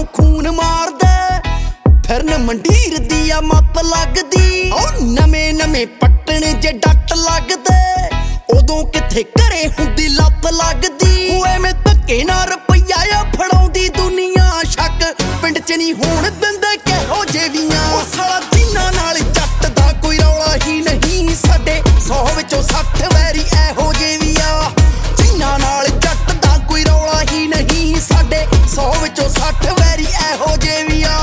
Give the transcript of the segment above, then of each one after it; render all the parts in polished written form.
खून मारदा फिरन मंडीर दिया मत लगदी नवे नवे पट्टन जे डट लगदे उदों किथे घरे हुंदी लत लगदी एवें धक्के ना रुपया आ फड़ाउंदी दुनिया शक पिंड च नहीं होण दिंदे किहो जेवियां साला जिन्हां नाल जट दा कोई रौला ही नहीं साडे 100 विचों 60 वैरी एहो जेवियां जिन्हां नाल जट दा कोई रौला ही नहीं साडे 100 विचों 60 वैरी एहो जेवियां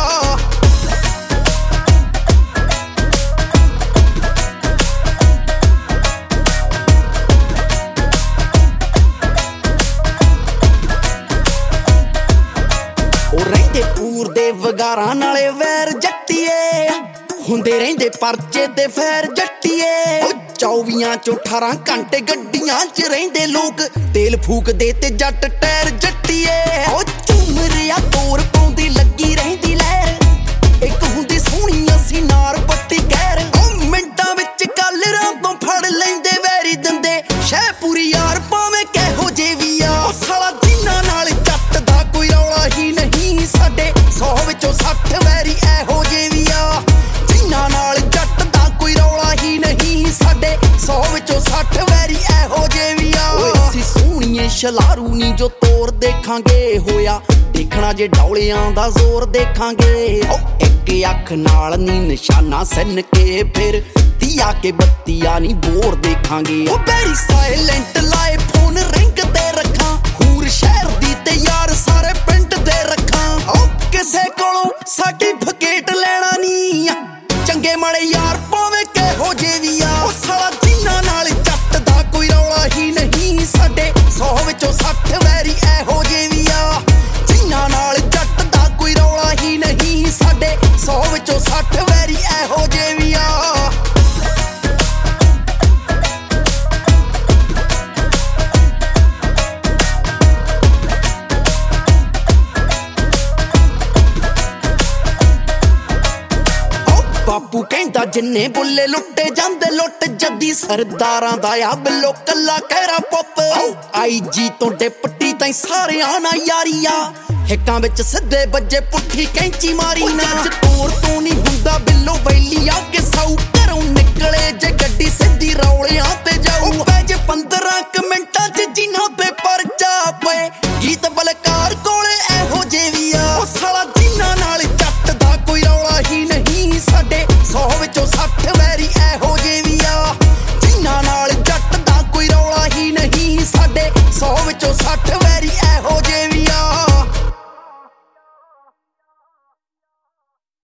पूर दे वगारां नाले वैर जट्टिए हुंदे रहिंदे परचे ते फैर जट्टिए 24 चों 18 घंटे गड्डियां च रहिंदे लोक तेल फूकदे ते जट टैर जट्टिए झूमरिया तोर पाउंदी लगी रहिंदी लहर इक हुंदी सोहणी असी नार पट्टी गैर मिंटां विच कालरां तों फड़ लैंदे वैरी दंदे शह पूरी यार भावें किहो जेवी आ साला जिन्हां नाल जट दा कोई रौला ही नहीं साडे 100 विचों 60 वैरी एहो जेविया जिन्हां नाल जट दा कोई रौला ही नहीं साडे 100 विचों 60 वैरी एहो जेविया असीं सोहणीए शलारू नी जो तोर देखांगे होया देखना जे डौलियां दा जोर देखांगे एक अख नाल नी निशाना सन्न के फिर दिया के बत्तियां नी बोर देखांगे वेरी साइलेंट लाए फोन रिंग ते रखां हूर शहर दी ते यार सारे पिंड दे रखां किसे कोलों सर्टिफिकेट लेना नी चंगे माड़े यार भावें किहो जेविया साला जिन्हां नाल जट दा कोई रौला ही नहीं साडे 100 विचों 60 वैरी एहो जेविया जिन्हां नाल जट दा कोई रौला ही नहीं साडे 100 विचों 60 वैरी एहो जेविया बापू कहंदा जिन्ने बुल्ले लुट्टे जांदे लुट जदी सरदारां दा आ बिल्लो कल्ला कहरा पुੱਤ IG तो डिप्टी ताईं सारियां ना यारिया हिकां विच सिद्धे बज्जे पुट्ठी कैंची मारी ना तोर तो नहीं हुंदा बिल्लो वैलिया के साऊ घरों निकले जे गड्डी सिद्धी रौलियां ते जाऊ जे 15 मिंटां च जिन्हां ते परचा पे गीत बलका